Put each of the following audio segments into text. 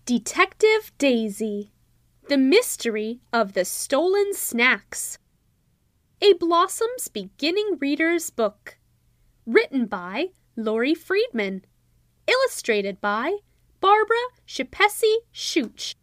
Detective Daisy, The Mystery of the Stolen Snacks. A Blossom's Beginning Reader's Book. Written by Lori Friedman. Illustrated by Barbara Shipesi-Schuch.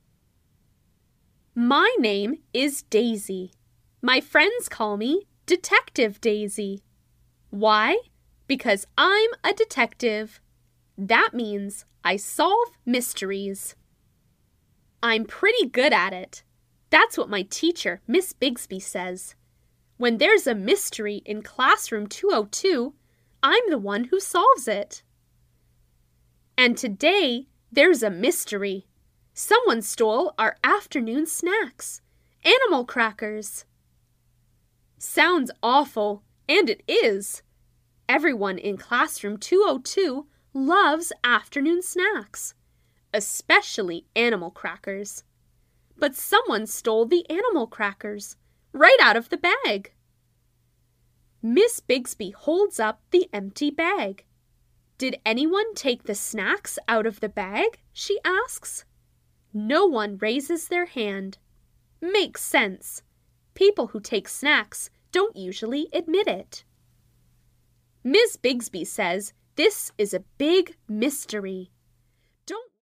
My name is Daisy. My friends call me Detective Daisy. Why? Because I'm a detective. That means I solve mysteries. I'm pretty good at it. That's what my teacher, Miss Bigsby, says. When there's a mystery in classroom 202, I'm the one who solves it. And today, there's a mystery. Someone stole our afternoon snacks, animal crackers. Sounds awful, and it is. Everyone in classroom 202 loves afternoon snacks, especially animal crackers. But someone stole the animal crackers right out of the bag. Miss Bigsby holds up the empty bag. Did anyone take the snacks out of the bag? She asks. No one raises their hand. Makes sense. People who take snacks don't usually admit it. Miss Bigsby says this is a big mystery.